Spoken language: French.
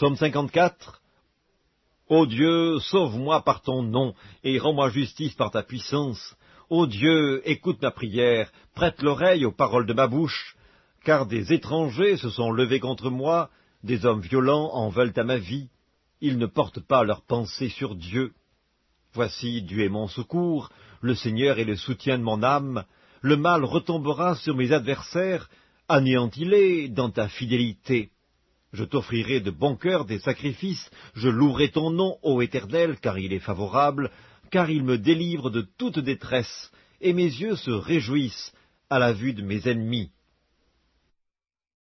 Psaume 54. Ô Dieu, sauve-moi par ton nom, et rends-moi justice par ta puissance. Ô Dieu, écoute ma prière, prête l'oreille aux paroles de ma bouche, car des étrangers se sont levés contre moi, des hommes violents en veulent à ma vie. Ils ne portent pas leurs pensées sur Dieu. Voici, Dieu est mon secours, le Seigneur est le soutien de mon âme. Le mal retombera sur mes adversaires, anéantis-les dans ta fidélité. Je t'offrirai de bon cœur des sacrifices, je louerai ton nom, ô Éternel, car il est favorable, car il me délivre de toute détresse, et mes yeux se réjouissent à la vue de mes ennemis.